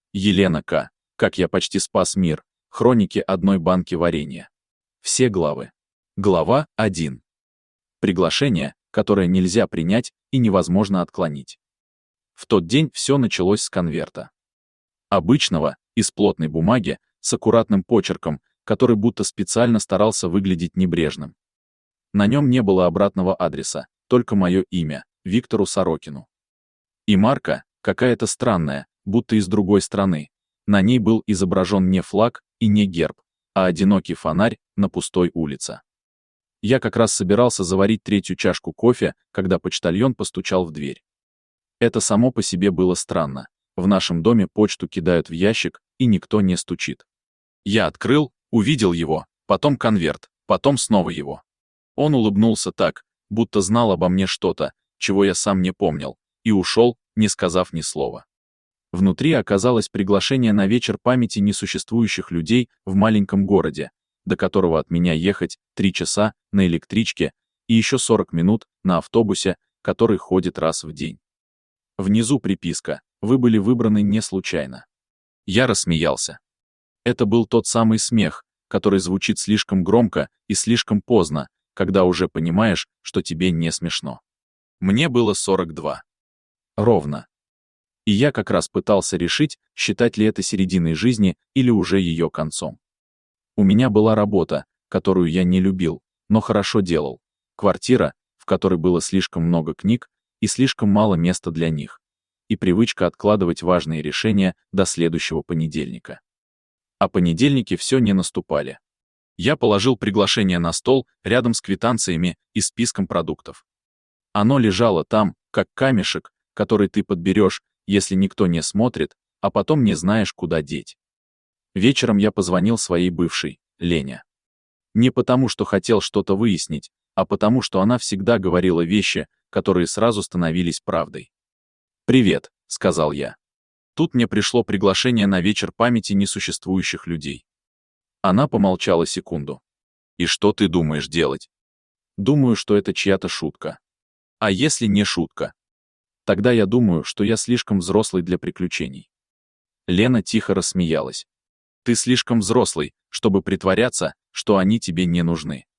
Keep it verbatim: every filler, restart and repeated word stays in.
Елена К. Как я почти спас мир. Хроники одной банки варенья. Все главы. Глава один. Приглашение, которое нельзя принять и невозможно отклонить. В тот день все началось с конверта. Обычного, из плотной бумаги, с аккуратным почерком, который будто специально старался выглядеть небрежным. На нем не было обратного адреса, только мое имя, Виктору Сорокину. И марка, какая-то странная, будто из другой страны. На ней был изображен не флаг и не герб, а одинокий фонарь на пустой улице. Я как раз собирался заварить третью чашку кофе, когда почтальон постучал в дверь. Это само по себе было странно. В нашем доме почту кидают в ящик, и никто не стучит. Я открыл, увидел его, потом конверт, потом снова его. Он улыбнулся так, будто знал обо мне что-то, чего я сам не помнил, и ушел, не сказав ни слова. Внутри оказалось приглашение на вечер памяти несуществующих людей в маленьком городе, до которого от меня ехать три часа на электричке и еще сорок минут на автобусе, который ходит раз в день. Внизу приписка: «Вы были выбраны не случайно». Я рассмеялся. Это был тот самый смех, который звучит слишком громко и слишком поздно, когда уже понимаешь, что тебе не смешно. Мне было сорок два. Ровно. И я как раз пытался решить, считать ли это серединой жизни или уже ее концом. У меня была работа, которую я не любил, но хорошо делал, квартира, в которой было слишком много книг и слишком мало места для них, и привычка откладывать важные решения до следующего понедельника. А понедельники все не наступали. Я положил приглашение на стол рядом с квитанциями и списком продуктов. Оно лежало там, как камешек, который ты подберешь, если никто не смотрит, а потом не знаешь, куда деть. Вечером я позвонил своей бывшей, Лене. Не потому, что хотел что-то выяснить, а потому, что она всегда говорила вещи, которые сразу становились правдой. «Привет», — сказал я. Тут мне пришло приглашение на вечер памяти несуществующих людей. Она помолчала секунду. «И что ты думаешь делать?» «Думаю, что это чья-то шутка». «А если не шутка?» «Тогда я думаю, что я слишком взрослый для приключений». Лена тихо рассмеялась. «Ты слишком взрослый, чтобы притворяться, что они тебе не нужны».